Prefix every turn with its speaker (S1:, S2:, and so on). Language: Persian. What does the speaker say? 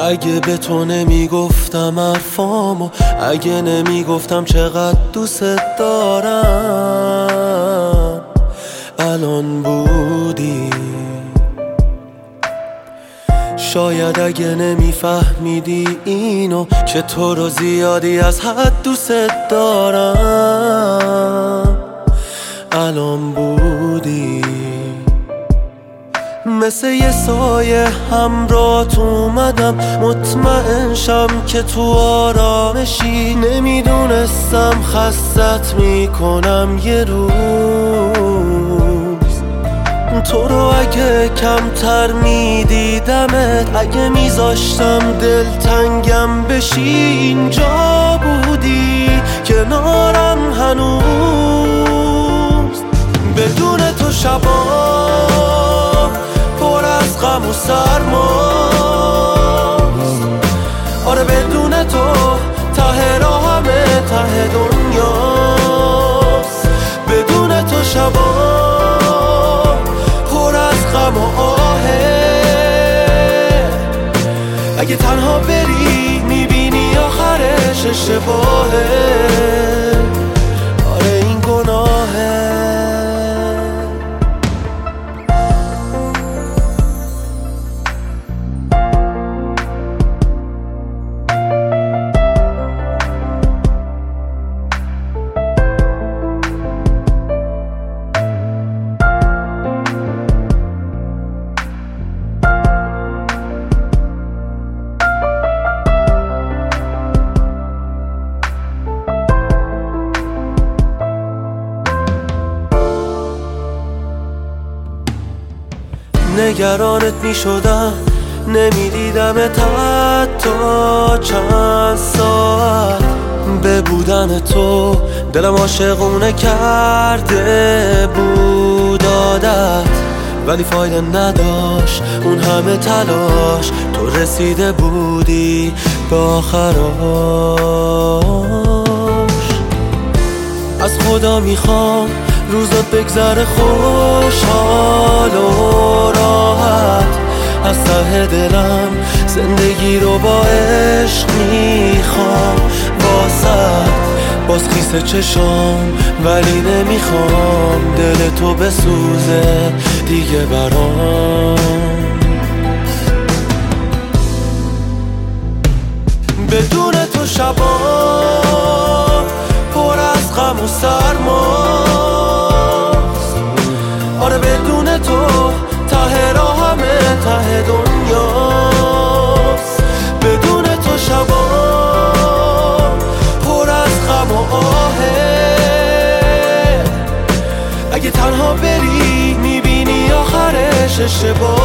S1: اگه به تو نمیگفتم حرفامو، اگه نمیگفتم چقدر دوست دارم، الان بودی. شاید اگه نمیفهمیدی اینو، که تو رو زیادی از حد دوست دارم، الان بودی. مثل یه سایه همراهت اومدم، مطمئن شم که تو آرامشی. نمیدونستم خستت میکنم یه روز. تو رو اگه کمتر میدیدمت، اگه میذاشتم دلتنگم بشی، اینجا بودی کنارم هنوز. بدون تو شبام پر از غم و سرماست. آره بدون تو ته راهمه، ته دنیاست. بدون تو شبام پر از غم و آهه. اگه تنها بری میبینی آخرش اشتباهه. آره این گناهه. نگرانت می شدم، نمیدیدمت حتی چند ساعت. به بودن تو دلم عاشقونه کرده بود عادت، ولی فایده نداشت اون همه تلاش. تو رسیده بودی به آخراش. از خدا میخوام روزات بگذره خوشحال و راحت. از ته دلم زندگی رو با عشق میخوام واسه. باز خیس چشام ولی نمیخوام دل تو بسوزه دیگه برام. بدون تو شبام پر از غم و سرماست. آره بدون تو ته راهمه، ته دنیاست. بدون تو شبام پر از غم و آهه. اگه تنها بری میبینی آخرش اشتباه.